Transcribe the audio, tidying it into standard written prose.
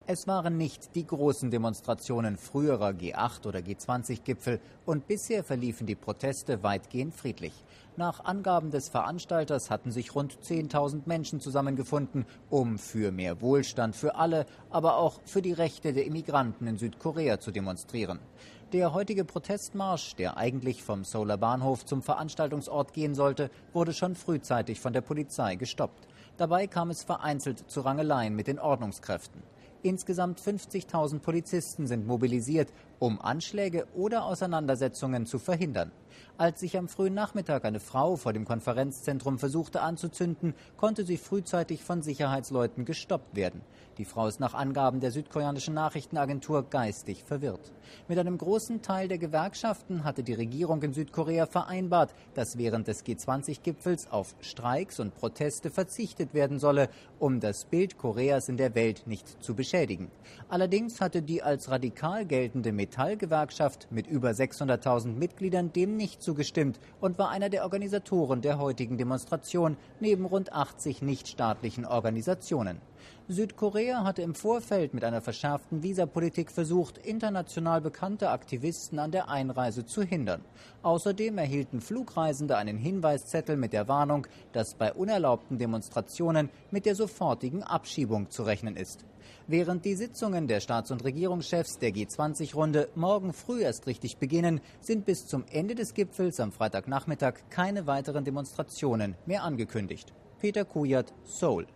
Es waren nicht die großen Demonstrationen früherer G8- oder G20-Gipfel und bisher verliefen die Proteste weitgehend friedlich. Nach Angaben des Veranstalters hatten sich rund 10.000 Menschen zusammengefunden, um für mehr Wohlstand für alle, aber auch für die Rechte der Immigranten in Südkorea zu demonstrieren. Der heutige Protestmarsch, der eigentlich vom Seouler Bahnhof zum Veranstaltungsort gehen sollte, wurde schon frühzeitig von der Polizei gestoppt. Dabei kam es vereinzelt zu Rangeleien mit den Ordnungskräften. Insgesamt 50.000 Polizisten sind mobilisiert, um Anschläge oder Auseinandersetzungen zu verhindern. Als sich am frühen Nachmittag eine Frau vor dem Konferenzzentrum versuchte anzuzünden, konnte sie frühzeitig von Sicherheitsleuten gestoppt werden. Die Frau ist nach Angaben der südkoreanischen Nachrichtenagentur geistig verwirrt. Mit einem großen Teil der Gewerkschaften hatte die Regierung in Südkorea vereinbart, dass während des G20-Gipfels auf Streiks und Proteste verzichtet werden solle, um das Bild Koreas in der Welt nicht zu beschädigen. Allerdings hatte die als radikal geltende Metallgewerkschaft mit über 600.000 Mitgliedern dem nicht zugestimmt und war einer der Organisatoren der heutigen Demonstration neben rund 80 nichtstaatlichen Organisationen. Südkorea hatte im Vorfeld mit einer verschärften Visapolitik versucht, international bekannte Aktivisten an der Einreise zu hindern. Außerdem erhielten Flugreisende einen Hinweiszettel mit der Warnung, dass bei unerlaubten Demonstrationen mit der sofortigen Abschiebung zu rechnen ist. Während die Sitzungen der Staats- und Regierungschefs der G20-Runde morgen früh erst richtig beginnen, sind bis zum Ende des Gipfels am Freitagnachmittag keine weiteren Demonstrationen mehr angekündigt. Peter Kujat, Seoul.